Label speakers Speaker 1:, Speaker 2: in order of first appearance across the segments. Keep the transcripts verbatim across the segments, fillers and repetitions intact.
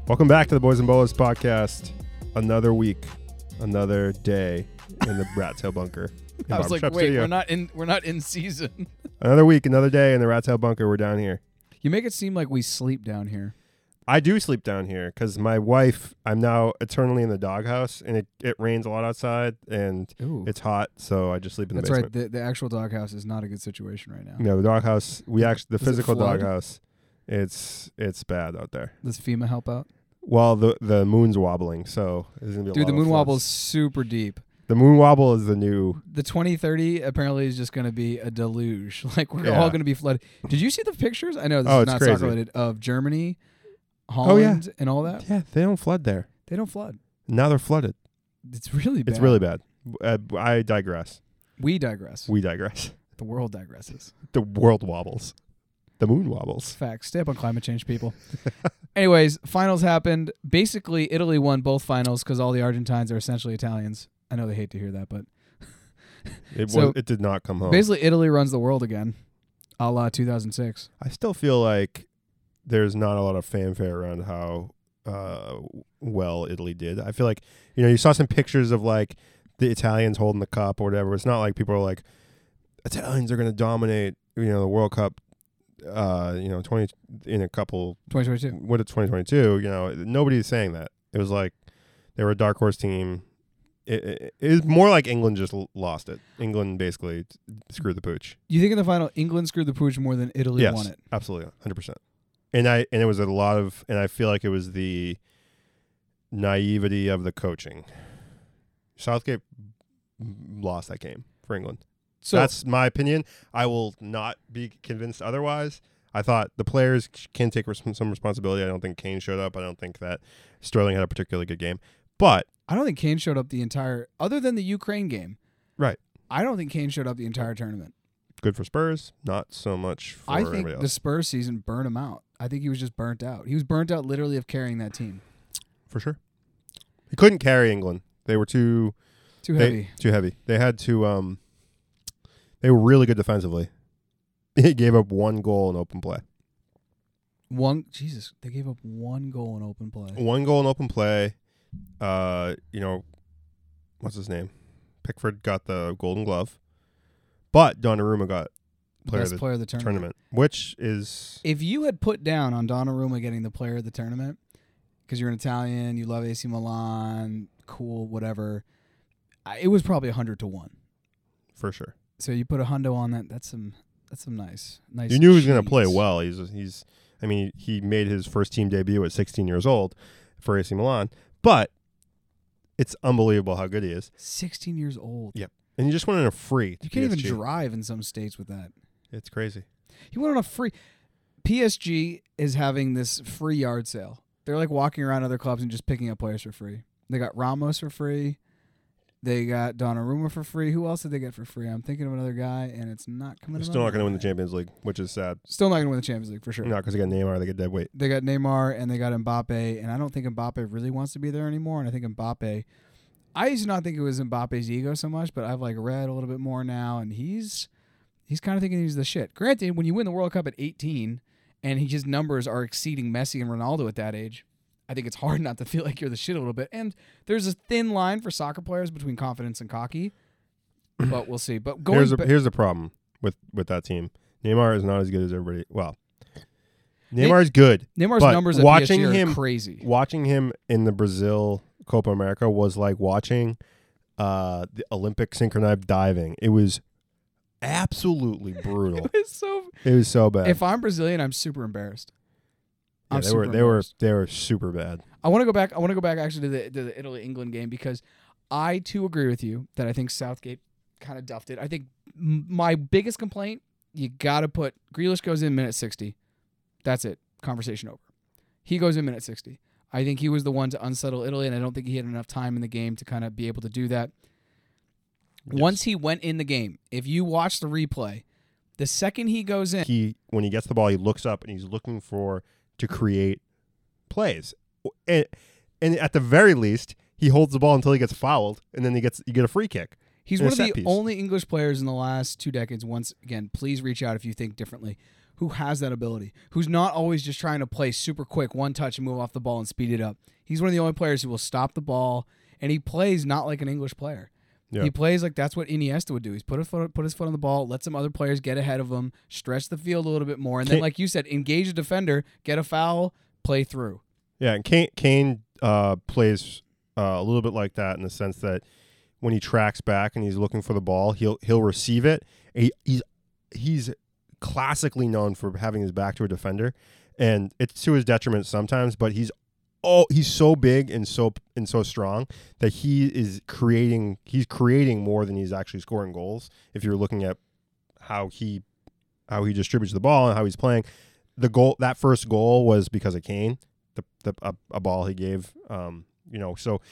Speaker 1: Welcome back to the Boys and Bolas podcast. Another week, another day in the Rat Tail Bunker.
Speaker 2: I was like,
Speaker 1: Barbershop
Speaker 2: wait,
Speaker 1: Studio.
Speaker 2: we're not in we're not in season.
Speaker 1: Another week, another day in the Rat Tail Bunker. We're down here.
Speaker 2: You make it seem like we sleep down here.
Speaker 1: I do sleep down here because my wife, I'm now eternally in the doghouse, and it, it rains a lot outside, and
Speaker 2: Ooh.
Speaker 1: it's hot, so I just sleep in the
Speaker 2: That's
Speaker 1: basement.
Speaker 2: right. The, the actual doghouse is not a good situation right now.
Speaker 1: No, the doghouse, we actually, the
Speaker 2: Does it
Speaker 1: physical
Speaker 2: flood?
Speaker 1: doghouse, it's it's bad out there.
Speaker 2: Does FEMA help out?
Speaker 1: Well, the the moon's wobbling, so there's going to be a
Speaker 2: Dude,
Speaker 1: lot
Speaker 2: the
Speaker 1: of
Speaker 2: moon
Speaker 1: floods.
Speaker 2: wobble is super deep.
Speaker 1: The moon wobble is the new...
Speaker 2: The twenty thirty apparently is just going to be a deluge. Like, we're
Speaker 1: Yeah.
Speaker 2: all going to be flooded. Did you see the pictures? I know this
Speaker 1: Oh,
Speaker 2: is
Speaker 1: it's
Speaker 2: not
Speaker 1: crazy.
Speaker 2: soccer related, of Germany,
Speaker 1: Oh,
Speaker 2: Holland,
Speaker 1: yeah.
Speaker 2: and all that.
Speaker 1: Yeah, they don't flood there.
Speaker 2: They don't flood.
Speaker 1: Now they're flooded.
Speaker 2: It's really bad.
Speaker 1: It's really bad. Uh, I digress.
Speaker 2: We digress.
Speaker 1: We digress.
Speaker 2: The world digresses.
Speaker 1: The world wobbles. The moon wobbles.
Speaker 2: Facts. Stay up on climate change, people. Anyways, finals happened. Basically, Italy won both finals because all the Argentines are essentially Italians. I know they hate to hear that, but
Speaker 1: It
Speaker 2: So,
Speaker 1: was, it did not come home.
Speaker 2: basically, Italy runs the world again, a la two thousand six.
Speaker 1: I still feel like there's not a lot of fanfare around how uh, well Italy did. I feel like, you know, you saw some pictures of like the Italians holding the cup or whatever. It's not like people are like, Italians are going to dominate, you know, the World Cup. Uh, you know, twenty in a couple.
Speaker 2: twenty twenty-two.
Speaker 1: What it's twenty twenty-two? You know, nobody's saying that. It was like they were a dark horse team. It, it, it was more like England just l- lost it. England basically t- screwed the pooch.
Speaker 2: You think in the final, England screwed the pooch more than Italy
Speaker 1: Yes,
Speaker 2: won it?
Speaker 1: absolutely, one hundred percent. And I and it was a lot of, and I feel like it was the naivety of the coaching. Southgate lost that game for England.
Speaker 2: So
Speaker 1: That's my opinion. I will not be convinced otherwise. I thought the players can take res- some responsibility. I don't think Kane showed up. I don't think that Sterling had a particularly good game. But
Speaker 2: I don't think Kane showed up the entire, other than the Ukraine game.
Speaker 1: Right.
Speaker 2: I don't think Kane showed up the entire tournament.
Speaker 1: good for Spurs, not so much for
Speaker 2: I
Speaker 1: everybody
Speaker 2: think
Speaker 1: else.
Speaker 2: the Spurs season burned him out. I think he was just burnt out. He was burnt out literally of carrying that team.
Speaker 1: For sure. He couldn't carry England. They were too
Speaker 2: Too
Speaker 1: they-
Speaker 2: heavy.
Speaker 1: Too heavy. They had to um they were really good defensively. He gave up one goal in open play.
Speaker 2: One Jesus, they gave up one goal in open play.
Speaker 1: One goal in open play. Uh, you know, what's his name? Pickford got the Golden Glove, but Donnarumma got player
Speaker 2: Best
Speaker 1: of the
Speaker 2: player of the tournament.
Speaker 1: tournament, which is
Speaker 2: If you had put down on Donnarumma getting the player of the tournament, because you're an Italian, you love A C Milan, cool, whatever, I- it was probably a hundred to one.
Speaker 1: for sure.
Speaker 2: So you put a hundo on that. That's some. That's some nice, nice.
Speaker 1: You knew he was going to play
Speaker 2: cheese.
Speaker 1: well. He's he's. I mean, he made his first team debut at sixteen years old for A C Milan, but it's unbelievable how good he is.
Speaker 2: Sixteen years old.
Speaker 1: Yep. And he just went on a free. to
Speaker 2: You can't
Speaker 1: P S G.
Speaker 2: even drive in some states with that.
Speaker 1: It's crazy.
Speaker 2: He went on a free. P S G is having this free yard sale. They're like walking around other clubs and just picking up players for free. They got Ramos for free. They got Donnarumma for free. Who else did they get for free? I'm thinking of another guy, and it's not coming.
Speaker 1: They're
Speaker 2: to
Speaker 1: still
Speaker 2: my
Speaker 1: not going to win the
Speaker 2: mind.
Speaker 1: Champions League, which is sad.
Speaker 2: Still not going to win the Champions League for sure.
Speaker 1: No, because they got Neymar, they get dead weight.
Speaker 2: They got Neymar and they got Mbappe, and I don't think Mbappe really wants to be there anymore. And I think Mbappe, I used to not think it was Mbappe's ego so much, but I've like read a little bit more now, and he's he's kind of thinking he's the shit. Granted, when you win the World Cup at eighteen, and he, his numbers are exceeding Messi and Ronaldo at that age, I think it's hard not to feel like you're the shit a little bit. And there's a thin line for soccer players between confidence and cocky, but we'll see. But going
Speaker 1: Here's a,
Speaker 2: ba-
Speaker 1: here's the problem with, with that team. Neymar is not as good as everybody. Well, Neymar is good.
Speaker 2: Neymar's
Speaker 1: but
Speaker 2: numbers at
Speaker 1: watching
Speaker 2: P S G are
Speaker 1: him-
Speaker 2: crazy.
Speaker 1: Watching him in the Brazil Copa America was like watching uh, the Olympic synchronized diving. It was absolutely brutal.
Speaker 2: It's so.
Speaker 1: It was so bad.
Speaker 2: If I'm Brazilian, I'm super embarrassed.
Speaker 1: yeah,
Speaker 2: I'm
Speaker 1: they
Speaker 2: super
Speaker 1: were they were
Speaker 2: embarrassed.
Speaker 1: they were super bad.
Speaker 2: I want to go back. I want to go back actually to the to the Italy England game because I too agree with you that I think Southgate kind of duffed it. I think m- my biggest complaint, you got to put Grealish goes in minute sixty. That's it. Conversation over. He goes in minute sixty. I think he was the one to unsettle Italy, and I don't think he had enough time in the game to kind of be able to do that.
Speaker 1: Yes.
Speaker 2: Once he went in the game, if you watch the replay, the second he goes in,
Speaker 1: He when he gets the ball, he looks up and he's looking for to create plays, and and at the very least, he holds the ball until he gets fouled, and then he gets you get a free kick.
Speaker 2: He's
Speaker 1: in a
Speaker 2: one of
Speaker 1: set
Speaker 2: the
Speaker 1: piece.
Speaker 2: only English players in the last two decades. Once again, please reach out if you think differently. Who has that ability? Who's not always just trying to play super quick, one touch and move off the ball and speed it up. He's one of the only players who will stop the ball, and he plays not like an English player.
Speaker 1: Yeah.
Speaker 2: He plays like that's what Iniesta would do. He's put a foot, put his foot on the ball, let some other players get ahead of him, stretch the field a little bit more, and then,
Speaker 1: Kane-
Speaker 2: like you said, engage a defender, get a foul, play through.
Speaker 1: Yeah, and Kane, Kane uh, plays uh, a little bit like that in the sense that when he tracks back and he's looking for the ball, he'll he'll receive it. He, he's he's classically known for having his back to a defender, and it's to his detriment sometimes. But he's oh he's so big and so and so strong that he is creating he's creating more than he's actually scoring goals. If you're looking at how he how he distributes the ball and how he's playing, the goal that first goal was because of Kane, the the a, a ball he gave. Um, you know, so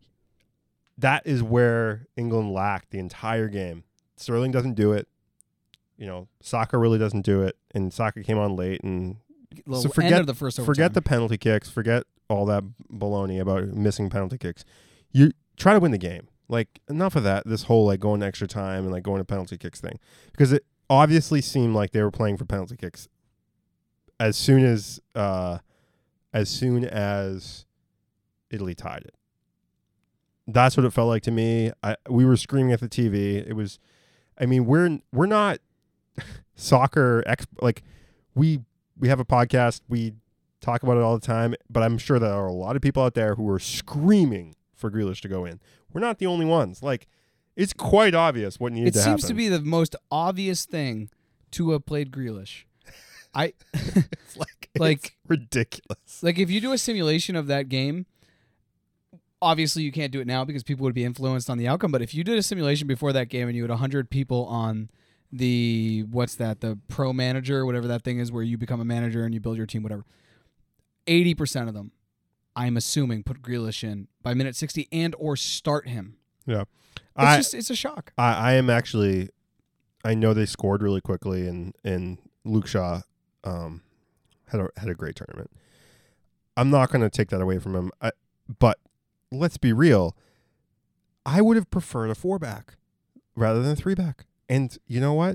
Speaker 1: that is where England lacked the entire game. Sterling doesn't do it. You know, Saka really doesn't do it, and Saka came on late. And
Speaker 2: Little
Speaker 1: so forget
Speaker 2: end of the first overtime.
Speaker 1: forget the penalty kicks. Forget all that baloney about missing penalty kicks. You try to win the game. Like, enough of that. This whole like going to extra time and like going to penalty kicks thing, because it obviously seemed like they were playing for penalty kicks as soon as uh, as soon as Italy tied it. That's what it felt like to me. I we were screaming at the T V. It was, I mean, we're we're not soccer ex like we we have a podcast. We talk about it all the time. But I'm sure there are a lot of people out there who are screaming for Grealish to go in. We're not the only ones. Like, it's quite obvious what needed
Speaker 2: It
Speaker 1: to happen.
Speaker 2: seems to be the most obvious thing to have played Grealish. I
Speaker 1: It's like,
Speaker 2: like
Speaker 1: it's ridiculous.
Speaker 2: like if you do a simulation of that game. Obviously, you can't do it now because people would be influenced on the outcome. But if you did a simulation before that game and you had one hundred people on the, what's that, the pro manager, whatever that thing is where you become a manager and you build your team, whatever, eighty percent of them, I'm assuming, put Grealish in by minute sixty and or start him.
Speaker 1: Yeah.
Speaker 2: It's
Speaker 1: I,
Speaker 2: just, it's a shock.
Speaker 1: I, I am actually, I know they scored really quickly, and, and Luke Shaw um, had, a, had a great tournament. I'm not going to take that away from him. I, but let's be real. I would have preferred a four back rather than a three back. And you know what?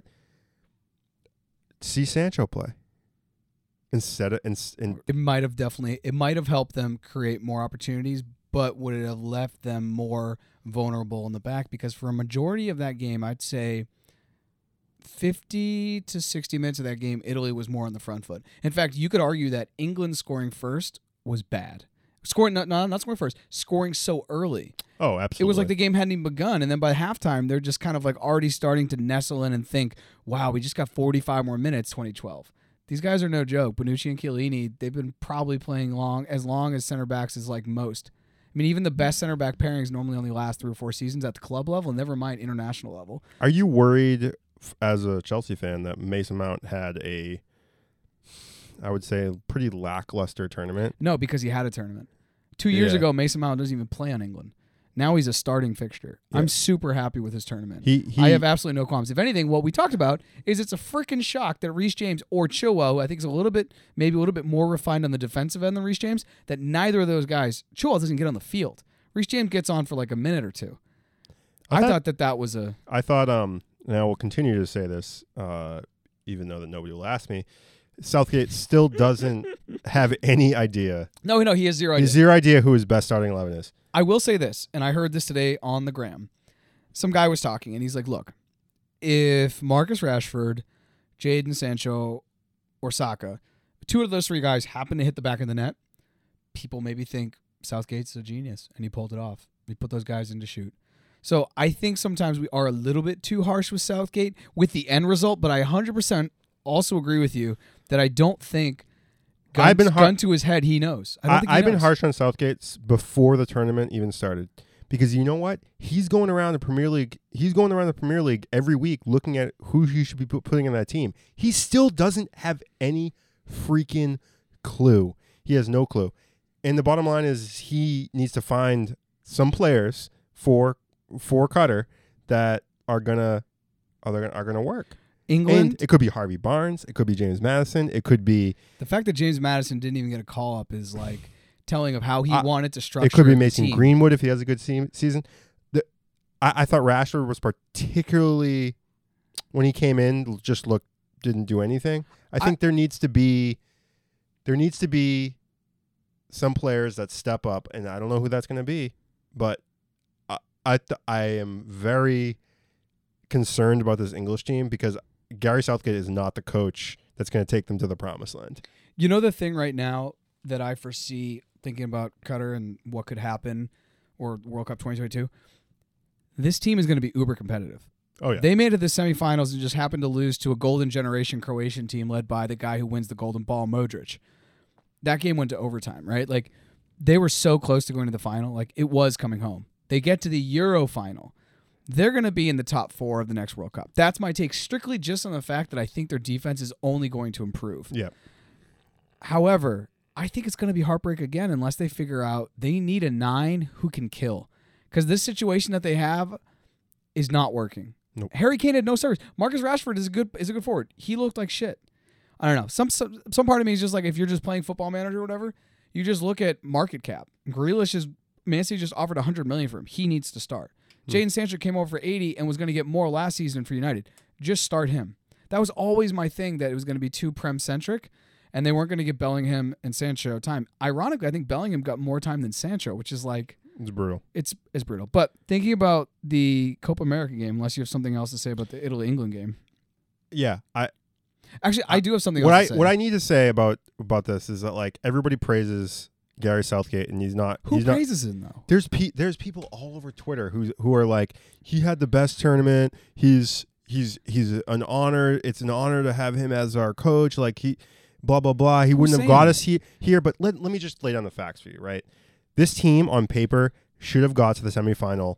Speaker 1: See Sancho play instead of and, and
Speaker 2: It might have definitely, it might have helped them create more opportunities, but would it have left them more vulnerable in the back? Because for a majority of that game, I'd say fifty to sixty minutes of that game, Italy was more on the front foot. In fact, you could argue that England scoring first was bad. Scoring not, not not scoring first, scoring so early.
Speaker 1: oh, absolutely.
Speaker 2: It was like the game hadn't even begun, and then by halftime, they're just kind of like already starting to nestle in and think, "Wow, we just got forty-five more minutes." twenty twelve. These guys are no joke. Bonucci and Chiellini, they've been probably playing long as long as center backs is like most. I mean, even the best center back pairings normally only last three or four seasons at the club level, never mind international level.
Speaker 1: Are you worried f- as a Chelsea fan that Mason Mount had a, I would say, pretty lackluster tournament?
Speaker 2: No, because he had a tournament. Two years
Speaker 1: Yeah.
Speaker 2: ago, Mason Mount doesn't even play on England. Now he's a starting fixture.
Speaker 1: Yeah.
Speaker 2: I'm super happy with his tournament.
Speaker 1: He, he
Speaker 2: I have absolutely no qualms. If anything, what we talked about is it's a freaking shock that Reece James or Chilwell, who I think is a little bit, maybe a little bit more refined on the defensive end than Reece James, that neither of those guys, Chilwell doesn't get on the field. Reece James gets on for like a minute or two.
Speaker 1: I
Speaker 2: I,
Speaker 1: thought-
Speaker 2: thought that that was a...
Speaker 1: I thought, um, and I will continue to say this, uh, even though that nobody will ask me, Southgate still doesn't have any idea.
Speaker 2: No, no, he has zero
Speaker 1: He
Speaker 2: idea.
Speaker 1: has zero idea who his best starting eleven is.
Speaker 2: I will say this, and I heard this today on the gram. Some guy was talking, and he's like, look, if Marcus Rashford, Jadon Sancho, or Saka, two of those three guys happen to hit the back of the net, people maybe think Southgate's a genius, and he pulled it off. He put those guys in to shoot. So I think sometimes we are a little bit too harsh with Southgate with the end result, but I one hundred percent also agree with you that I don't think gun,
Speaker 1: I've been har-
Speaker 2: gun to his head he knows. I don't
Speaker 1: I,
Speaker 2: think he
Speaker 1: I've been
Speaker 2: knows.
Speaker 1: harsh on Southgate before the tournament even started, because you know what? He's going around the Premier League. He's going around the Premier League every week looking at who he should be put, putting in that team. He still doesn't have any freaking clue. He has no clue. And the bottom line is he needs to find some players for for Qatar that are gonna are gonna are gonna work.
Speaker 2: England,
Speaker 1: And it could be Harvey Barnes. It could be James Madison. It could be
Speaker 2: the fact that James Madison didn't even get a call up is like telling of how he
Speaker 1: Uh,
Speaker 2: wanted to structure
Speaker 1: it could be
Speaker 2: the
Speaker 1: Mason
Speaker 2: team.
Speaker 1: Greenwood if he has a good se- season. The, I, I thought Rashford was particularly when he came in, just looked didn't do anything. I think I, there needs to be there needs to be some players that step up, and I don't know who that's going to be, but I I, th- I am very concerned about this English team because Gary Southgate is not the coach that's going to take them to the promised land.
Speaker 2: You know the thing right now that I foresee thinking about Qatar and what could happen, or World Cup twenty twenty-two, this team is going to be uber competitive.
Speaker 1: Oh yeah,
Speaker 2: they made it to the semifinals and just happened to lose to a golden generation Croatian team led by the guy who wins the Golden Ball, Modric. That game went to overtime, right? Like they were so close to going to the final, like it was coming home. They get to the Euro final. They're going to be in the top four of the next World Cup. That's my take, strictly just on the fact that I think their defense is only going to improve.
Speaker 1: Yeah.
Speaker 2: However, I think it's going to be heartbreak again unless they figure out they need a nine who can kill. Because this situation that they have is not working.
Speaker 1: Nope.
Speaker 2: Harry Kane had no service. Marcus Rashford is a good is a good forward. He looked like shit. I don't know. Some, some some part of me is just like if you're just playing Football Manager or whatever, you just look at market cap. Grealish is Man City just offered one hundred million dollars for him. He needs to start. Hmm. Jadon Sancho came over for eighty and was going to get more last season for United. Just start him. That was always my thing, that it was going to be too Prem centric, and they weren't going to give Bellingham and Sancho time. Ironically, I think Bellingham got more time than Sancho, which is like
Speaker 1: it's brutal.
Speaker 2: It's it's brutal. But thinking about the Copa America game, unless you have something else to say about the Italy-England game.
Speaker 1: Yeah, I
Speaker 2: actually I do have something
Speaker 1: what
Speaker 2: else
Speaker 1: I
Speaker 2: to say.
Speaker 1: what I need to say about about this is that like everybody praises Gary Southgate and he's not.
Speaker 2: Who
Speaker 1: he's
Speaker 2: praises
Speaker 1: not,
Speaker 2: him though?
Speaker 1: There's pe- there's people all over Twitter who who are like, he had the best tournament. He's he's he's an honor. It's an honor to have him as our coach. Like he, blah blah blah. He
Speaker 2: Who's
Speaker 1: wouldn't have got
Speaker 2: that?
Speaker 1: us he- here. But let let me just lay down the facts for you, right? This team on paper should have got to the semifinal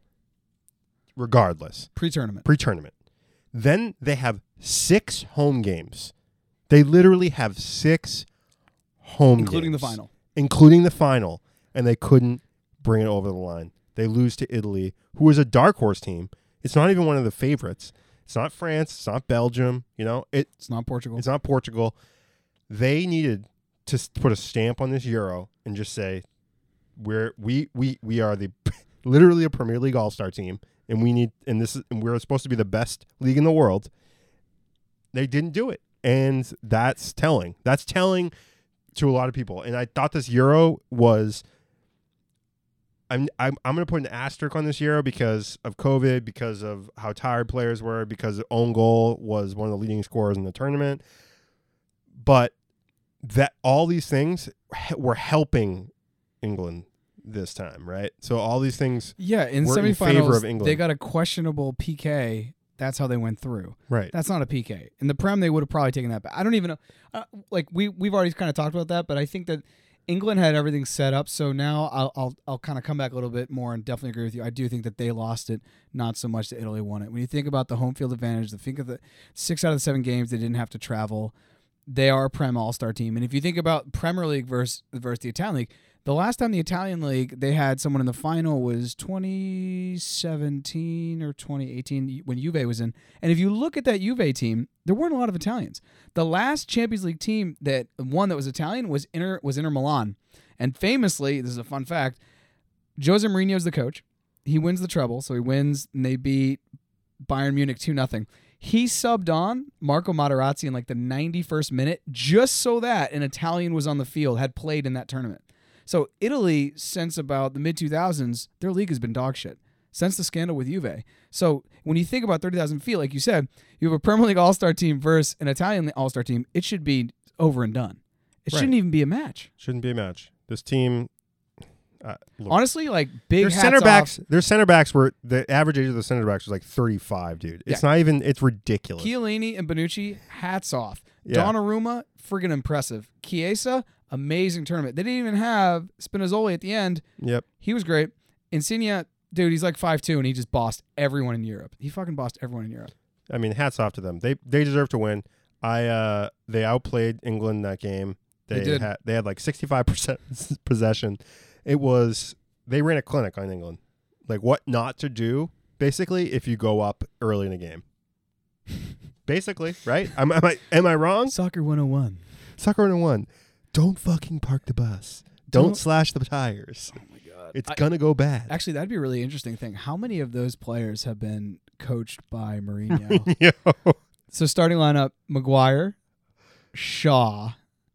Speaker 1: regardless.
Speaker 2: Pre-tournament.
Speaker 1: Pre-tournament. Then they have six home games. They literally have six home
Speaker 2: Including
Speaker 1: games.
Speaker 2: the final.
Speaker 1: Including the final. And they couldn't bring it over the line. They lose to Italy, who is a dark horse team. It's not even one of the favorites. It's not France. It's not Belgium. You know, it,
Speaker 2: It's not Portugal.
Speaker 1: it's not Portugal. They needed to s- put a stamp on this Euro and just say, we're we we we are the literally a Premier League All-Star team, and we need and this is and we're supposed to be the best league in the world. They didn't do it, and that's telling. That's telling to a lot of people. And I thought this Euro was. I'm I'm I'm gonna put an asterisk on this Euro because of COVID, because of how tired players were, because own goal was one of the leading scorers in the tournament. But that all these things were helping England this time, right? So all these things,
Speaker 2: yeah, in
Speaker 1: were in
Speaker 2: semifinals,
Speaker 1: favor of England.
Speaker 2: they got a questionable P K. That's how they went through.
Speaker 1: right?
Speaker 2: That's not a P K. In the Prem, they would have probably taken that back. I don't even know. Uh, like we we've already kind of talked about that, but I think that England had everything set up. So now I'll I'll I'll kind of come back a little bit more and definitely agree with you. I do think that they lost it, not so much that Italy won it. When you think about the home field advantage, the think of the six out of the seven games they didn't have to travel. They are a Prem All-Star team, and if you think about Premier League versus versus the Italian League. The last time the Italian League, they had someone in the final was twenty seventeen or twenty eighteen when Juve was in. And if you look at that Juve team, there weren't a lot of Italians. The last Champions League team that won that was Italian was Inter, was Inter Milan. And famously, this is a fun fact, Jose Mourinho's the coach. He wins the treble, so he wins, and they beat Bayern Munich two nothing. He subbed on Marco Materazzi in like the ninety-first minute just so that an Italian was on the field, had played in that tournament. So Italy, since about the mid two thousands, their league has been dog shit since the scandal with Juve. So when you think about thirty thousand feet, like you said, you have a Premier League All-Star team versus an Italian All-Star team. It should be over and done. It
Speaker 1: Right.
Speaker 2: shouldn't even be a match.
Speaker 1: Shouldn't be a match. This team, uh, look,
Speaker 2: Honestly, like big
Speaker 1: their
Speaker 2: hats
Speaker 1: center
Speaker 2: off.
Speaker 1: backs. Their center backs were the average age of the center backs was like thirty-five, dude. It's not even. It's ridiculous.
Speaker 2: Chiellini and Bonucci, hats off.
Speaker 1: Yeah.
Speaker 2: Donnarumma, friggin' impressive. Chiesa, amazing tournament. They didn't even have Spinazzola at the end.
Speaker 1: Yep.
Speaker 2: He was great. Insigne, dude, he's like five two, and he just bossed everyone in Europe. He fucking bossed everyone in Europe.
Speaker 1: I mean, hats off to them. They they deserve to win. I uh they outplayed England in that game. They,
Speaker 2: They did.
Speaker 1: had they had like sixty-five percent possession. It was they ran a clinic on England. Like what not to do basically if you go up early in a game. Basically, right? Am, am I am I wrong?
Speaker 2: Soccer one oh one.
Speaker 1: Soccer one oh one. Don't fucking park the bus. Don't,
Speaker 2: Don't-
Speaker 1: slash the tires.
Speaker 2: Oh my god. god.
Speaker 1: It's
Speaker 2: I,
Speaker 1: gonna go bad.
Speaker 2: actually, that'd be a really interesting thing. How many of those players have been coached by Mourinho?
Speaker 1: Yo.
Speaker 2: So starting lineup: Maguire, Shaw,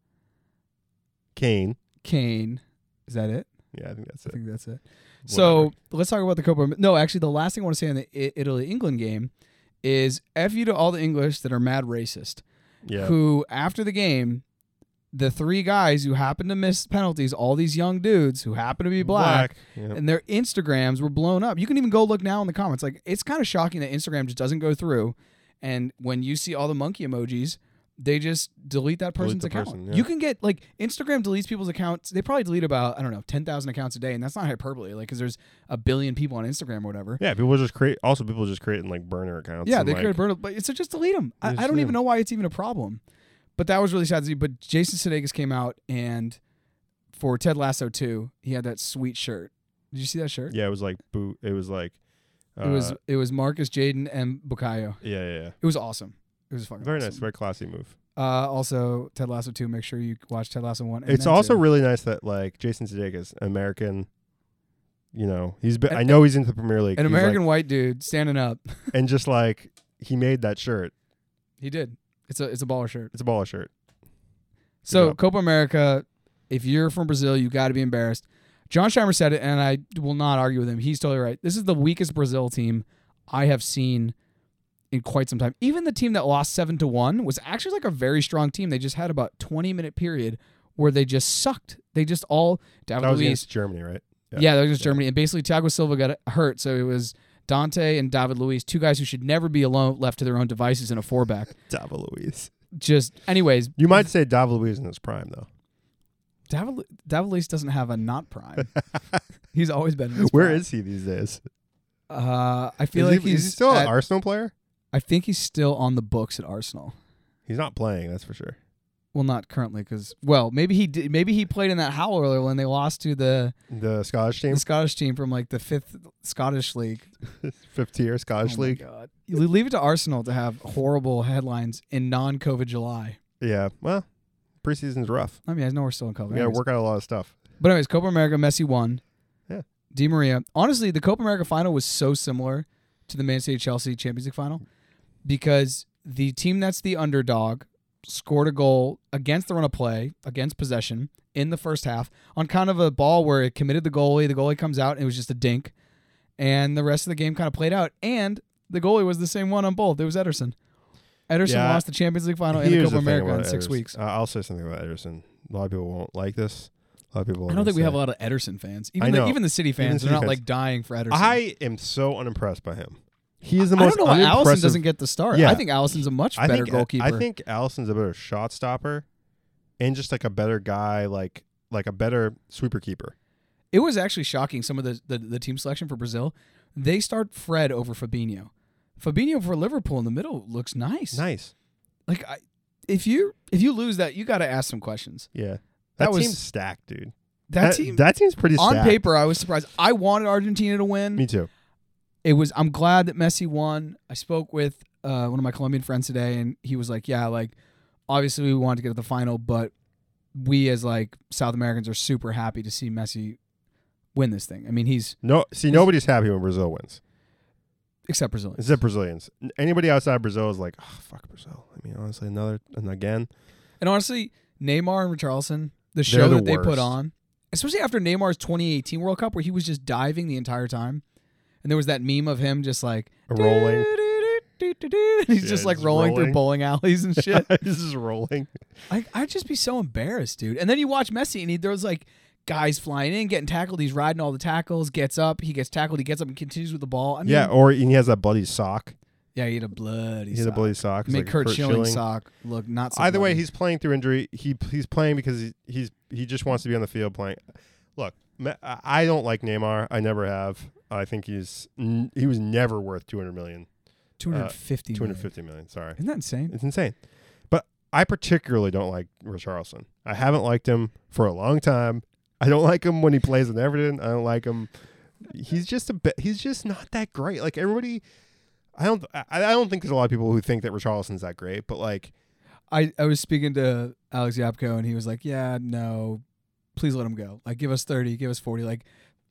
Speaker 1: Kane.
Speaker 2: Kane. Is that it?
Speaker 1: Yeah, I think that's
Speaker 2: I
Speaker 1: it.
Speaker 2: think that's it. So
Speaker 1: Whatever.
Speaker 2: let's talk about the Copa. No, actually, the last thing I want to say on the I- Italy-England game is F you to all the English that are mad racist.
Speaker 1: Yeah.
Speaker 2: Who, after the game, the three guys who happened to miss penalties, all these young dudes who happen to be black,
Speaker 1: Yeah.
Speaker 2: and their Instagrams were blown up. You can even go look now in the comments. Like, it's kind of shocking that Instagram just doesn't go through. And when you see all the monkey emojis, they just delete that
Speaker 1: Delete
Speaker 2: person's
Speaker 1: the
Speaker 2: account.
Speaker 1: person, yeah.
Speaker 2: You can get, like, Instagram deletes people's accounts. They probably delete about, I don't know, ten thousand accounts a day. And that's not hyperbole, like, because there's a billion people on Instagram or whatever.
Speaker 1: Yeah, people just create. Also, people just creating like burner accounts.
Speaker 2: Yeah,
Speaker 1: and,
Speaker 2: they
Speaker 1: like,
Speaker 2: create a burner, but it's so just delete them. I,
Speaker 1: Just
Speaker 2: I don't
Speaker 1: delete
Speaker 2: even
Speaker 1: 'em.
Speaker 2: know why it's even a problem. But that was really sad to see. But Jason Sudeikis came out, and for Ted Lasso two, he had that sweet shirt. Did you see that shirt?
Speaker 1: Yeah, it was like boot. It was like. Uh,
Speaker 2: It was it was Marcus, Jaden, and Bukayo.
Speaker 1: Yeah, yeah, yeah.
Speaker 2: It was awesome. It was fucking
Speaker 1: Very
Speaker 2: awesome.
Speaker 1: nice, very classy move.
Speaker 2: Uh, also, Ted Lasso two. Make sure you watch Ted Lasso one. And
Speaker 1: It's
Speaker 2: then
Speaker 1: also
Speaker 2: two.
Speaker 1: really nice that like Jason Sudeikis, American. You know, he's been.
Speaker 2: An-
Speaker 1: I know he's into the Premier League.
Speaker 2: an
Speaker 1: He's, like-
Speaker 2: American white dude standing up.
Speaker 1: and just like he made that shirt.
Speaker 2: He did. It's a it's a baller shirt.
Speaker 1: It's a baller shirt.
Speaker 2: So
Speaker 1: job.
Speaker 2: Copa America, if you're from Brazil, you got to be embarrassed. John Scheimer said it, and I will not argue with him. He's totally right. This is the weakest Brazil team I have seen in quite some time. Even the team that lost seven to one was actually like a very strong team. They just had about twenty minute period where they just sucked. They just all David
Speaker 1: That was
Speaker 2: Luiz.
Speaker 1: against Germany, right?
Speaker 2: Yeah, that was against
Speaker 1: Yeah.
Speaker 2: Germany, and basically Thiago Silva got hurt, so it was Dante and David Luiz, two guys who should never be alone, left to their own devices in a four back.
Speaker 1: David Luiz.
Speaker 2: Just, anyways,
Speaker 1: You might say David Luiz in his prime though.
Speaker 2: David, Lu- David Luiz doesn't have a not prime. He's always been in his
Speaker 1: Where
Speaker 2: prime.
Speaker 1: is he these days?
Speaker 2: Uh, I feel
Speaker 1: is
Speaker 2: like
Speaker 1: he,
Speaker 2: he's
Speaker 1: is he still
Speaker 2: at-
Speaker 1: an Arsenal player?
Speaker 2: I think he's still on the books at Arsenal.
Speaker 1: He's not playing, that's for sure.
Speaker 2: Well, not currently, because well, maybe he did. Maybe he played in that howler when they lost to the,
Speaker 1: The Scottish team,
Speaker 2: the Scottish team from like the fifth Scottish league.
Speaker 1: fifth tier Scottish
Speaker 2: Oh my
Speaker 1: league.
Speaker 2: God. You leave it to Arsenal to have horrible headlines in non-COVID July.
Speaker 1: Yeah, well, preseason's rough.
Speaker 2: I mean, I know we're still in COVID.
Speaker 1: We got to
Speaker 2: Anyways.
Speaker 1: work out a lot of stuff.
Speaker 2: But anyways, Copa America, Messi won.
Speaker 1: Yeah.
Speaker 2: Di Maria. Honestly, the Copa America final was so similar to the Man City Chelsea Champions League final because the team that's the underdog scored a goal against the run of play, against possession in the first half on kind of a ball where it committed the goalie. The goalie comes out and it was just a dink. And the rest of the game kind of played out. And the goalie was the same one on both. It was Ederson. Ederson
Speaker 1: Yeah.
Speaker 2: lost the Champions League final and the
Speaker 1: Here's
Speaker 2: Copa
Speaker 1: the thing
Speaker 2: America in
Speaker 1: about
Speaker 2: six
Speaker 1: Ederson.
Speaker 2: weeks.
Speaker 1: Uh, I'll say something about Ederson. A lot of people won't like this. A lot of people.
Speaker 2: I don't think we have a lot of Ederson fans. Even
Speaker 1: I
Speaker 2: the,
Speaker 1: know.
Speaker 2: even the City fans,
Speaker 1: City
Speaker 2: they're not
Speaker 1: fans.
Speaker 2: like dying for Ederson.
Speaker 1: I am so unimpressed by him. He is the
Speaker 2: I
Speaker 1: most
Speaker 2: don't know why Allison
Speaker 1: unimpressive.
Speaker 2: doesn't get the start.
Speaker 1: Yeah.
Speaker 2: I think Allison's a much
Speaker 1: I
Speaker 2: better
Speaker 1: think
Speaker 2: goalkeeper.
Speaker 1: I think Allison's a better shot stopper, and just like a better guy, like like a better sweeper keeper.
Speaker 2: it was actually shocking. Some of the, the the team selection for Brazil, they start Fred over Fabinho. Fabinho for Liverpool in the middle looks nice.
Speaker 1: Nice.
Speaker 2: Like I, if you if you lose that, you got to ask some questions.
Speaker 1: Yeah. That,
Speaker 2: That was-
Speaker 1: team's stacked, dude.
Speaker 2: That, team
Speaker 1: that team's pretty
Speaker 2: on
Speaker 1: stacked.
Speaker 2: paper, I was surprised. I wanted Argentina to win.
Speaker 1: Me too.
Speaker 2: It was. I'm glad that Messi won. I spoke with uh, one of my Colombian friends today, and he was like, "Yeah, like obviously we wanted to get to the final, but we as like South Americans are super happy to see Messi win this thing. I mean, he's
Speaker 1: No, see, nobody's happy when Brazil wins.
Speaker 2: except Brazilians.
Speaker 1: Except Brazilians. N- Anybody outside Brazil is like, oh, fuck Brazil. I mean, honestly, another and again.
Speaker 2: And honestly, Neymar and Richarlison, the show
Speaker 1: They're the
Speaker 2: that they put
Speaker 1: worst.
Speaker 2: on, especially after Neymar's twenty eighteen World Cup, where he was just diving the entire time, and there was that meme of him just like
Speaker 1: Rolling.
Speaker 2: and he's
Speaker 1: Yeah,
Speaker 2: just like
Speaker 1: just
Speaker 2: rolling, through
Speaker 1: rolling.
Speaker 2: bowling alleys and shit.
Speaker 1: He's just rolling.
Speaker 2: I, I'd just be so embarrassed, dude. And then you watch Messi, and he, there's like guys flying in, getting tackled. He's riding all the tackles, gets up, he gets tackled, he gets up and continues with the ball. I mean,
Speaker 1: Yeah, or he has that bloody sock.
Speaker 2: yeah, he had a bloody
Speaker 1: He had a
Speaker 2: sock.
Speaker 1: bloody sock. It's
Speaker 2: Make
Speaker 1: like
Speaker 2: Kurt
Speaker 1: Kurt
Speaker 2: Schilling,
Speaker 1: Schilling.
Speaker 2: sock look not so
Speaker 1: Either way,
Speaker 2: bloody.
Speaker 1: he's playing through injury. He he's playing because he, he's he just wants to be on the field playing. Look, Me- I don't like Neymar. I never have. I think he's n- he was never worth two hundred million.
Speaker 2: two hundred fifty.
Speaker 1: two hundred fifty million. Sorry,
Speaker 2: Isn't that insane?
Speaker 1: it's insane. But I particularly don't like Richarlison. I haven't liked him for a long time. I don't like him when he plays in Everton. I don't like him. He's just a bit. He's just not that great. Like everybody. I don't. I, I don't think there's a lot of people who think that Richarlison's that great. But like.
Speaker 2: I, I was speaking to Alex Yapko, and he was like, yeah, no, please let him go. Like, give us thirty, give us forty. Like,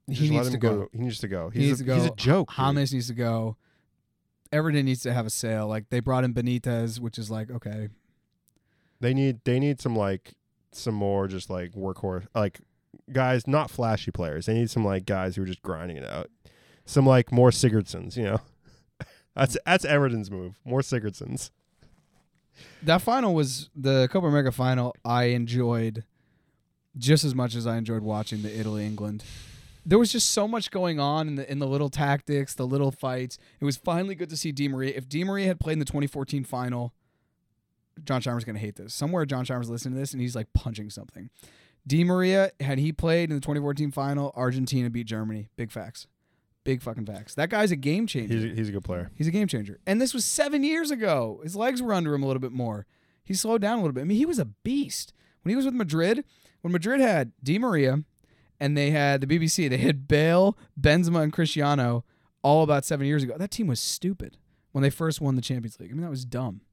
Speaker 2: He
Speaker 1: Just let
Speaker 2: needs
Speaker 1: him
Speaker 2: to go.
Speaker 1: He needs to go.
Speaker 2: He
Speaker 1: He's
Speaker 2: needs
Speaker 1: a,
Speaker 2: to go.
Speaker 1: He's a joke. dude.
Speaker 2: James needs to go. Everton needs to have a sale. Like they brought in Benitez, which is like okay.
Speaker 1: They need they need some like some more just like workhorse like guys, not flashy players. They need some like guys who are just grinding it out. Some like more Sigurdssons, you know. that's that's Everton's move. More Sigurdssons.
Speaker 2: That final was the Copa America final. I enjoyed just as much as I enjoyed watching the Italy England. There was just so much going on in the in the little tactics, the little fights. It was finally good to see Di Maria. If Di Maria had played in the twenty fourteen final, John Shimer's going to hate this. Somewhere John Shimer's listening to this and he's like punching something. Di Maria, had he played in the twenty fourteen final, Argentina beat Germany. Big facts. Big fucking facts. That guy's a game changer.
Speaker 1: He's a, he's a good player.
Speaker 2: He's a game changer. And this was seven years ago. His legs were under him a little bit more. He slowed down a little bit. I mean, he was a beast. When he was with Madrid, when Madrid had Di Maria and they had the B B C, they had Bale, Benzema, and Cristiano all about seven years ago. That team was stupid when they first won the Champions League. I mean, that was dumb.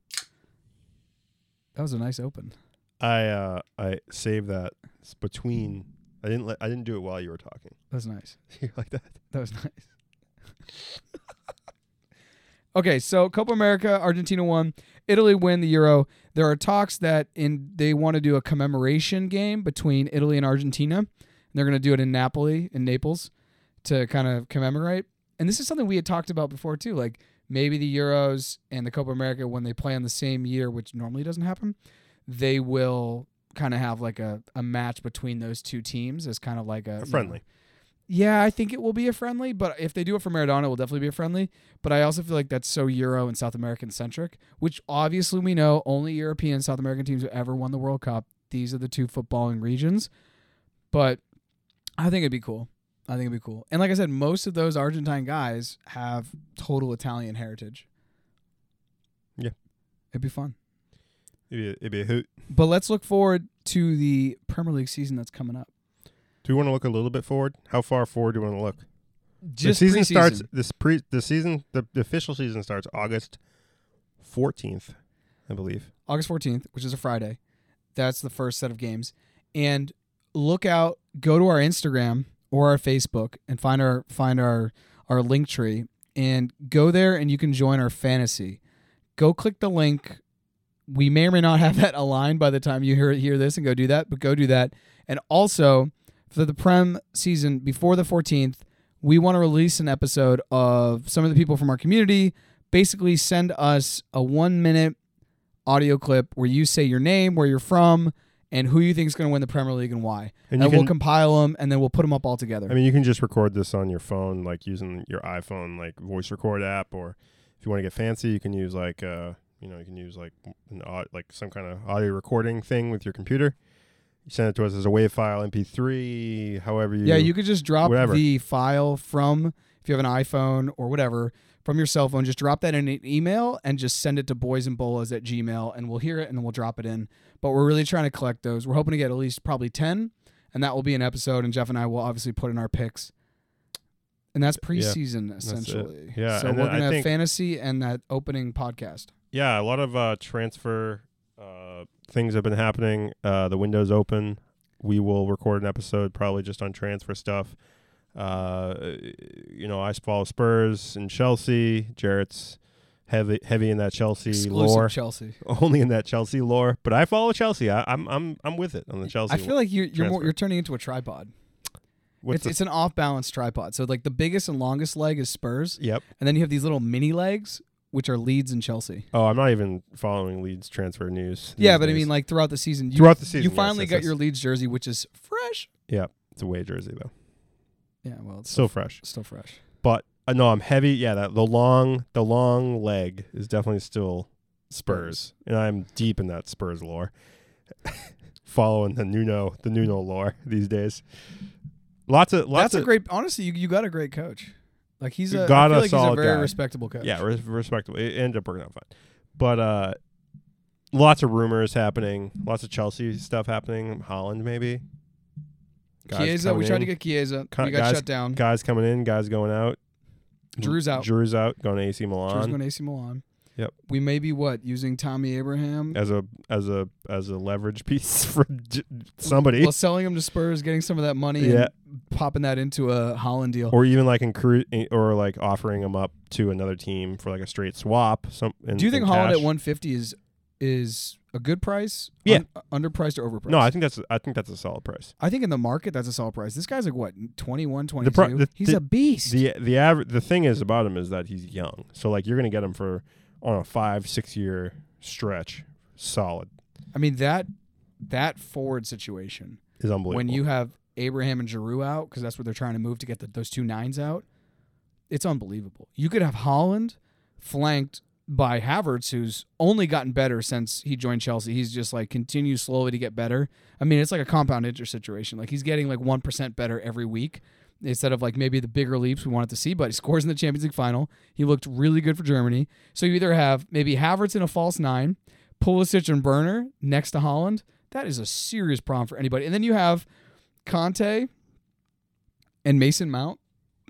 Speaker 2: That was a nice open.
Speaker 1: I uh I saved that it's between. I didn't let, I didn't do it while you were talking.
Speaker 2: That was nice.
Speaker 1: You like that?
Speaker 2: That was nice. Okay, so Copa America, Argentina won. Italy win the Euro. There are talks that in they want to do a commemoration game between Italy and Argentina. And they're going to do it in Napoli, in Naples, to kind of commemorate. And this is something we had talked about before too. Like maybe the Euros and the Copa America, when they play on the same year, which normally doesn't happen, they will kind of have like a, a match between those two teams as kind of like a,
Speaker 1: A friendly.
Speaker 2: You know, yeah, I think it will be a friendly, but if they do it for Maradona, it will definitely be a friendly. But I also feel like that's so Euro and South American centric, which obviously we know only European and South American teams who ever won the World Cup. These are the two footballing regions. But I think it'd be cool. I think it'd be cool. And like I said, most of those Argentine guys have total Italian heritage.
Speaker 1: Yeah.
Speaker 2: It'd be fun.
Speaker 1: It'd be a, it'd be a hoot.
Speaker 2: But let's look forward to the Premier League season that's coming up.
Speaker 1: Do you want to look a little bit forward? How far forward do you want to look?
Speaker 2: Just
Speaker 1: the season
Speaker 2: pre-season.
Speaker 1: starts this pre the season the, the official season starts August fourteenth, I believe.
Speaker 2: August fourteenth, which is a Friday. That's the first set of games. And look out, go to our Instagram or our Facebook and find our find our our link tree and go there and you can join our fantasy. Go click the link. We may or may not have that aligned by the time you hear hear this and go do that, but go do that. And also for the Prem season before the fourteenth, we want to release an episode of some of the people from our community. Basically send us a one minute audio clip where you say your name, where you're from, and who you think is going to win the Premier League and why.
Speaker 1: And,
Speaker 2: And,
Speaker 1: you
Speaker 2: we'll
Speaker 1: can,
Speaker 2: compile them, and then we'll put them up all together.
Speaker 1: I mean, you can just record this on your phone, like using your iPhone, like voice record app, or if you want to get fancy, you can use like, uh, you know, you can use like an au- like some kind of audio recording thing with your computer. You send it to us as a WAV file, M P three, however you.
Speaker 2: yeah, you could just drop
Speaker 1: whatever.
Speaker 2: the file from, if you have an iPhone or whatever, from your cell phone. Just drop that in an email and just send it to boysandbolas at Gmail, and we'll hear it and then we'll drop it in. But we're really trying to collect those. We're hoping to get at least probably ten, and that will be an episode, and Jeff and I will obviously put in our picks. And that's preseason,
Speaker 1: it.
Speaker 2: essentially.
Speaker 1: Yeah,
Speaker 2: So
Speaker 1: and
Speaker 2: we're
Speaker 1: then
Speaker 2: going
Speaker 1: I
Speaker 2: to have
Speaker 1: think-
Speaker 2: fantasy and that opening podcast.
Speaker 1: Yeah, a lot of uh, transfer uh, things have been happening. Uh, the window's open. We will record an episode probably just on transfer stuff. Uh, you know, I follow Spurs and Chelsea. Jarrett's heavy heavy in that Chelsea
Speaker 2: Exclusive
Speaker 1: lore.
Speaker 2: Chelsea.
Speaker 1: Only in that Chelsea lore. But I follow Chelsea. I, I'm I'm I'm with it on the Chelsea.
Speaker 2: I feel like you're you're more
Speaker 1: transfer.
Speaker 2: you're turning into a tripod.
Speaker 1: What's
Speaker 2: It's
Speaker 1: the-
Speaker 2: it's an off balance tripod. So like the biggest and longest leg is Spurs,
Speaker 1: Yep.
Speaker 2: and then you have these little mini legs which are Leeds and Chelsea.
Speaker 1: Oh, I'm not even following Leeds transfer news.
Speaker 2: Yeah,
Speaker 1: these
Speaker 2: but I
Speaker 1: days.
Speaker 2: mean like throughout the season, you,
Speaker 1: Throughout the season,
Speaker 2: you
Speaker 1: yes,
Speaker 2: finally
Speaker 1: yes,
Speaker 2: got
Speaker 1: yes.
Speaker 2: your Leeds jersey, which is fresh.
Speaker 1: Yeah, it's a away jersey though.
Speaker 2: Yeah, well, it's
Speaker 1: Still fresh.
Speaker 2: still fresh.
Speaker 1: But uh, no, I'm heavy. Yeah, that the long the long leg is definitely still Spurs, and I'm deep in that Spurs lore, following the Nuno the Nuno lore these days. Lots of lots
Speaker 2: That's
Speaker 1: of
Speaker 2: a great. Honestly, you, you got a great coach. Like he's
Speaker 1: You
Speaker 2: a.
Speaker 1: got
Speaker 2: I feel
Speaker 1: a
Speaker 2: like he's a
Speaker 1: solid
Speaker 2: very
Speaker 1: guy.
Speaker 2: respectable coach.
Speaker 1: yeah, res- respectable. It ended up working out fine, but uh, lots of rumors happening. Lots of Chelsea stuff happening. Holland maybe. Guys
Speaker 2: Chiesa, we
Speaker 1: coming
Speaker 2: tried
Speaker 1: in.
Speaker 2: to get Chiesa.
Speaker 1: Co-
Speaker 2: we got
Speaker 1: guys-
Speaker 2: shut down.
Speaker 1: Guys coming in, guys going out.
Speaker 2: Drew's out.
Speaker 1: Drew's out, going to A C
Speaker 2: Drew's
Speaker 1: Milan.
Speaker 2: going to A C Milan.
Speaker 1: Yep.
Speaker 2: We may be what using Tommy Abraham
Speaker 1: as a as a as a leverage piece for j- somebody,
Speaker 2: well, selling him to Spurs, getting some of that money,
Speaker 1: Yeah.
Speaker 2: and popping that into a Holland deal.
Speaker 1: or even like incru- or like offering him up to another team for like a straight swap. Some. In,
Speaker 2: Do you think
Speaker 1: in
Speaker 2: Holland
Speaker 1: cash.
Speaker 2: at one fifty is is a good price?
Speaker 1: Yeah.
Speaker 2: Un- underpriced or overpriced?
Speaker 1: No, I think that's I think that's a solid price.
Speaker 2: I think in the market that's a solid price. This guy's like what, twenty-one,
Speaker 1: The
Speaker 2: twenty-two?
Speaker 1: pri- the-
Speaker 2: He's
Speaker 1: the-
Speaker 2: a beast.
Speaker 1: The the average the thing is about him is that he's young. So like you're gonna get him for on a five six year stretch, solid
Speaker 2: I mean that that forward situation
Speaker 1: is unbelievable.
Speaker 2: when you have Abraham and Giroux out, because that's what they're trying to move to get the, those two nines out. It's unbelievable. You could have Holland flanked by Havertz, who's only gotten better since he joined Chelsea. He's just like continues slowly to get better. I mean, it's like a compound interest situation. Like he's getting like one percent better every week instead of like maybe the bigger leaps we wanted to see. But he scores in the Champions League final. He looked really good for Germany. So you either have maybe Havertz in a false nine, Pulisic and Burner next to Holland. That is a serious problem for anybody. And then you have Conte and Mason Mount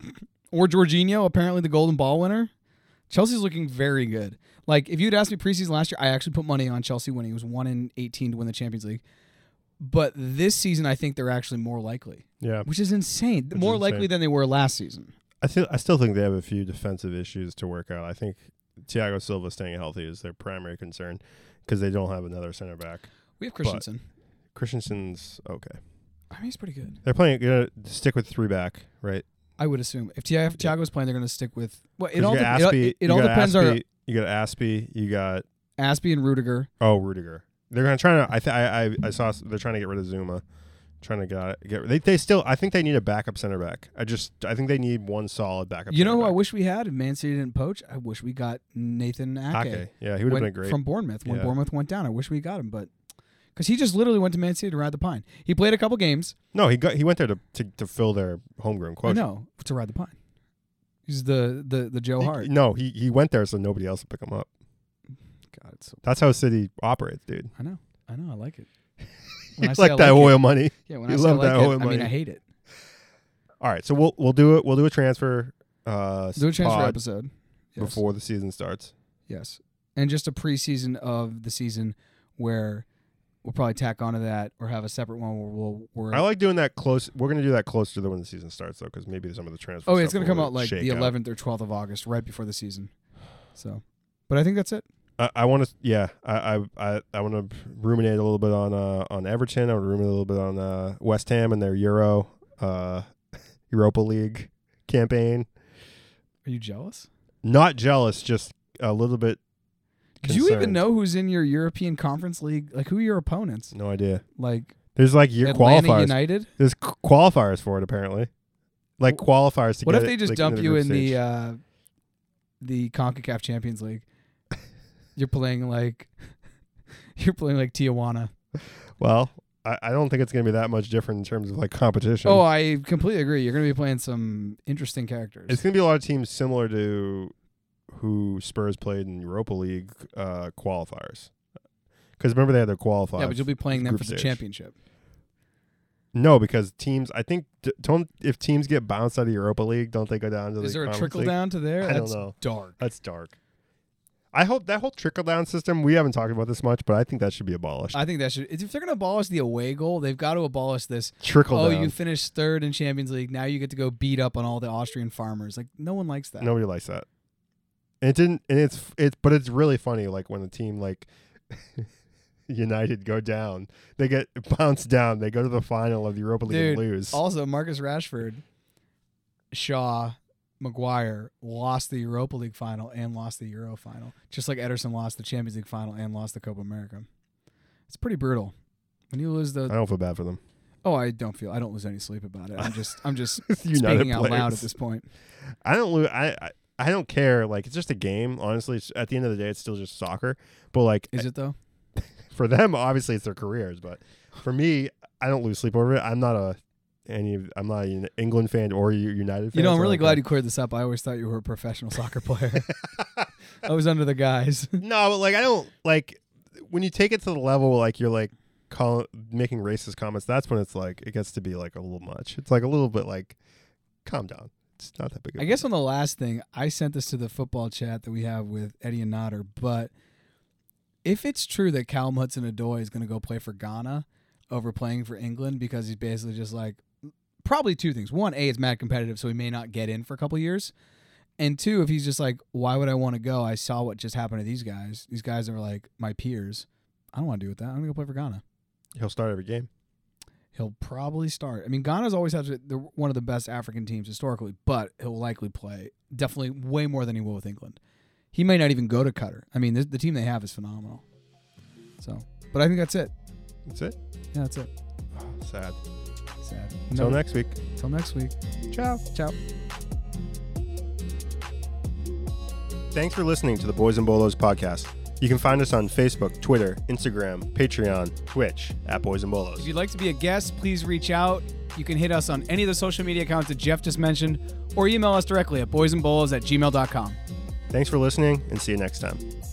Speaker 2: or Jorginho, apparently the golden ball winner. Chelsea's looking very good. Like, if you'd asked me preseason last year, I actually put money on Chelsea winning. It was one in eighteen to win the Champions League. But this season, I think they're actually more likely,
Speaker 1: yeah,
Speaker 2: which is insane.
Speaker 1: Which
Speaker 2: more
Speaker 1: is
Speaker 2: likely
Speaker 1: insane.
Speaker 2: than they were last season.
Speaker 1: I still I still think they have a few defensive issues to work out. I think Thiago Silva staying healthy is their primary concern because they don't have another center back.
Speaker 2: We have Christensen.
Speaker 1: Christensen's okay.
Speaker 2: I mean, he's pretty good.
Speaker 1: They're playing gonna stick with three back, right?
Speaker 2: I would assume. If Thiago Thiago's playing, they're going to stick with... Well, it
Speaker 1: 'Cause
Speaker 2: all,
Speaker 1: you
Speaker 2: de-
Speaker 1: got
Speaker 2: it, all-
Speaker 1: Aspie-
Speaker 2: it, it
Speaker 1: you
Speaker 2: all
Speaker 1: got
Speaker 2: depends
Speaker 1: Aspie,
Speaker 2: on
Speaker 1: you got Aspie, you got
Speaker 2: Aspie and Rudiger.
Speaker 1: oh Rudiger. They're gonna try to. I th- I I I saw s- they're trying to get rid of Zuma, trying to get get. They they still. I think they need a backup center back. I just I think they need one solid backup.
Speaker 2: You know
Speaker 1: center
Speaker 2: who I
Speaker 1: back.
Speaker 2: wish we had if Man City didn't poach? I wish we got Nathan Ake.
Speaker 1: Ake. Yeah, he would have
Speaker 2: Went
Speaker 1: been great.
Speaker 2: from Bournemouth when
Speaker 1: Yeah.
Speaker 2: Bournemouth went down. I wish we got him, but because he just literally went to Man City to ride the pine. He played a couple games.
Speaker 1: No, he got he went there to to, to fill their homegrown
Speaker 2: I
Speaker 1: quota.
Speaker 2: know to ride the pine. He's the the the Joe
Speaker 1: He-
Speaker 2: Hart.
Speaker 1: No, he he went there so nobody else would pick him up.
Speaker 2: God, it's so,
Speaker 1: That's how City operates, dude.
Speaker 2: I know, I know, I like it.
Speaker 1: You
Speaker 2: When I
Speaker 1: like
Speaker 2: say I
Speaker 1: that
Speaker 2: like it-
Speaker 1: oil money.
Speaker 2: Yeah, when
Speaker 1: you
Speaker 2: I say I
Speaker 1: love
Speaker 2: like
Speaker 1: that
Speaker 2: it,
Speaker 1: oil
Speaker 2: I mean
Speaker 1: money.
Speaker 2: I hate it.
Speaker 1: All right, so we'll we'll do it. We'll do a transfer. Uh,
Speaker 2: Do a transfer
Speaker 1: pod
Speaker 2: episode yes.
Speaker 1: before the season starts.
Speaker 2: Yes, and just a preseason of the season where we'll probably tack onto that or have a separate one where we'll. We're,
Speaker 1: I like doing that close. We're gonna do that closer to when the season starts, though, because maybe some of the transfer.
Speaker 2: oh,
Speaker 1: stuff
Speaker 2: it's gonna
Speaker 1: will
Speaker 2: come out like
Speaker 1: shake
Speaker 2: the
Speaker 1: out.
Speaker 2: eleventh or twelfth of August, right before the season. So, but I think that's it.
Speaker 1: I, I want to. Yeah, I I I, I want to ruminate a little bit on uh on Everton. I want to ruminate a little bit on uh West Ham and their Euro uh Europa League campaign.
Speaker 2: Are you jealous?
Speaker 1: Not jealous, just a little bit.
Speaker 2: Do you even
Speaker 1: concerned.
Speaker 2: know who's in your European Conference League? Like, who are your opponents?
Speaker 1: No idea.
Speaker 2: Like
Speaker 1: There's like year
Speaker 2: Atlanta
Speaker 1: qualifiers.
Speaker 2: United?
Speaker 1: There's qu- qualifiers for it apparently. Like qualifiers to
Speaker 2: What
Speaker 1: get
Speaker 2: if they
Speaker 1: it,
Speaker 2: just
Speaker 1: like,
Speaker 2: dump
Speaker 1: into
Speaker 2: you
Speaker 1: group
Speaker 2: in
Speaker 1: stage.
Speaker 2: the uh, the CONCACAF Champions League? You're playing like you're playing like Tijuana.
Speaker 1: Well, I, I don't think it's gonna be that much different in terms of like competition.
Speaker 2: Oh, I completely agree. You're going to be playing some interesting characters.
Speaker 1: It's going to be a lot of teams similar to who Spurs played in Europa League uh, qualifiers. Because remember they had their qualifiers.
Speaker 2: yeah, but you'll be playing them
Speaker 1: group
Speaker 2: for the
Speaker 1: stage.
Speaker 2: championship.
Speaker 1: No, because teams. I think d- don't if teams get bounced out of Europa League, don't they go down to the
Speaker 2: Is there a
Speaker 1: Conference
Speaker 2: trickle
Speaker 1: League?
Speaker 2: down to there?
Speaker 1: I don't
Speaker 2: That's
Speaker 1: know.
Speaker 2: dark.
Speaker 1: That's dark. I hope that whole trickle down system. We haven't talked about this much, but I think that should be abolished.
Speaker 2: I think that should. If they're going to abolish the away goal, they've got to abolish this.
Speaker 1: trickle
Speaker 2: Oh,
Speaker 1: down.
Speaker 2: you finished third in Champions League. Now you get to go beat up on all the Austrian farmers. Like, no one likes that.
Speaker 1: Nobody likes that. And it didn't. And it's it's. But it's really funny. Like when the team like United go down, they get bounced down. They go to the final of the Europa League
Speaker 2: Dude,
Speaker 1: and lose.
Speaker 2: Also, Marcus Rashford, Shaw, Maguire lost the Europa League final and lost the Euro final, just like Ederson lost the Champions League final and lost the Copa America. It's pretty brutal when you lose the.
Speaker 1: I don't feel bad for them.
Speaker 2: Oh, I don't feel. I don't lose any sleep about it. I'm just. I'm just
Speaker 1: United
Speaker 2: speaking out loud
Speaker 1: players.
Speaker 2: at this point.
Speaker 1: I don't lose. I, I I don't care. Like it's just a game. Honestly, it's, at the end of the day, it's still just soccer. But like
Speaker 2: Is it though?
Speaker 1: for them, obviously, it's their careers. But for me, I don't lose sleep over it. I'm not a any. of- I'm not an England fan or a United fan.
Speaker 2: You know, I'm
Speaker 1: so I
Speaker 2: really
Speaker 1: don't
Speaker 2: glad
Speaker 1: care.
Speaker 2: you cleared this up. I always thought you were a professional soccer player. I was under the guise.
Speaker 1: No, but like I don't like when you take it to the level like you're like call, making racist comments. That's when it's like it gets to be like a little much. It's like a little bit like calm down. it's not that big. Of
Speaker 2: I guess on the last thing, I sent this to the football chat that we have with Eddie and Nodder, but if it's true that Callum Hudson-Odoi is going to go play for Ghana over playing for England because he's basically just like, probably two things. One, A, it's mad competitive, so he may not get in for a couple years. And two, if he's just like, why would I want to go? I saw what just happened to these guys. These guys are like my peers. I don't want to do with that. I'm going to go play for Ghana.
Speaker 1: He'll start every game.
Speaker 2: He'll probably start. I mean, Ghana's always had to, they're one of the best African teams historically, but he'll likely play definitely way more than he will with England. He may not even go to Qatar. I mean, the, the team they have is phenomenal. So, but I think that's it.
Speaker 1: That's it?
Speaker 2: Yeah, that's it.
Speaker 1: Oh, sad.
Speaker 2: Sad.
Speaker 1: Until next week.
Speaker 2: Until next week. Ciao. Ciao.
Speaker 1: Thanks for listening to the Boys and Bolos podcast. You can find us on Facebook, Twitter, Instagram, Patreon, Twitch, at Boys and Bolos.
Speaker 2: If you'd like to be a guest, please reach out. You can hit us on any of the social media accounts that Jeff just mentioned, or email us directly at boysandbolos at gmail dot com.
Speaker 1: Thanks for listening, and see you next time.